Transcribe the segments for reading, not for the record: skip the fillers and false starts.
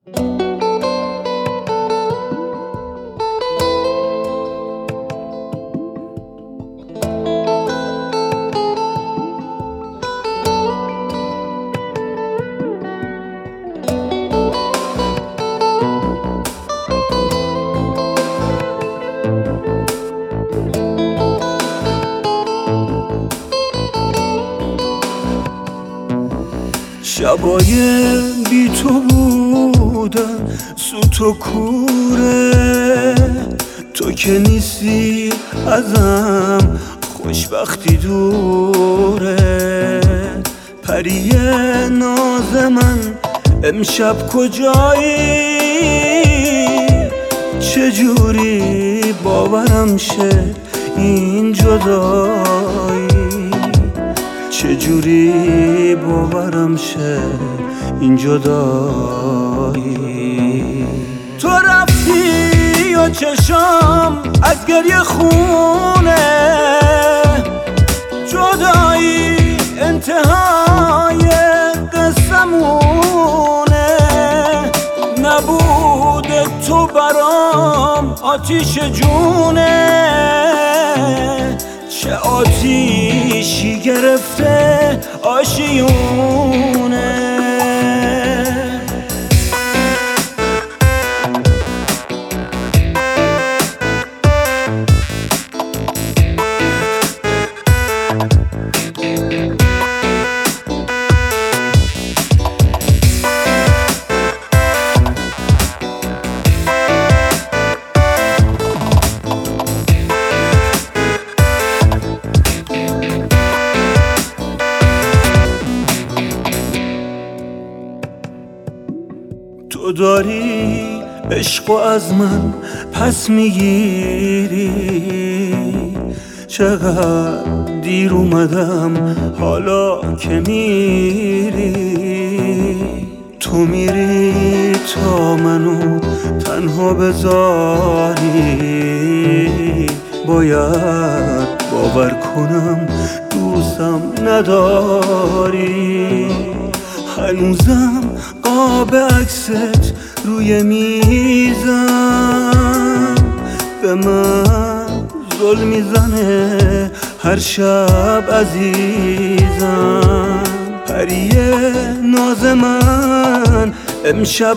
شبای بی تو بودن سوت و کوره، تو که نیستی ازم خوشبختی دوره. پری ناز من امشب کجایی؟ چجوری باورم شه این جدایی؟ چجوری باورم شه این جدایی؟ تو رفتی و چشام از گریه خونه، جدایی انتهای قصمونه. نبود تو برام آتیش جونه، چه آتیشی گرفته آشیونه. تو داری عشقو از من پس میگیری، چقدر دیر اومدم حالا که میری. تو میری تا منو تنها بذاری، باید باور کنم دوستم نداری. هنوزم قاب عکست روی میزم، به من ظلم میزنه هر شب عزیزم. پری ناز من امشب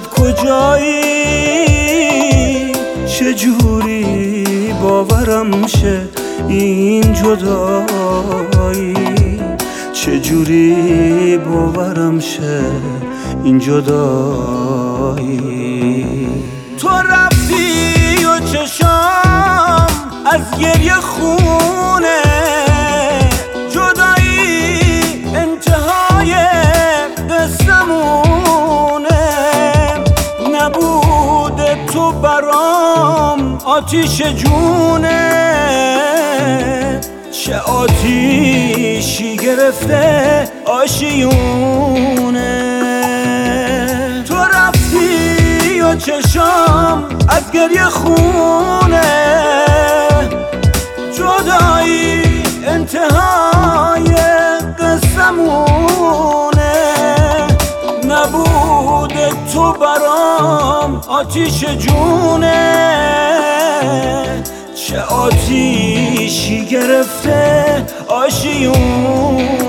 کجایی؟ چجوری باورم شه این جدایی؟ چجوری باورم شه این جدایی؟ تو رفتی و چشام از گریه خونه، جدایی انتهای قصمونه. نبود تو برام آتیش جونه، چه آتیشی گرفته آشیونه. تو رفتی و چشام از گریه خونه، جدایی انتهای قصمونه. نبود تو برام آتیش جونه، چه آتیشی گرفته آشیون.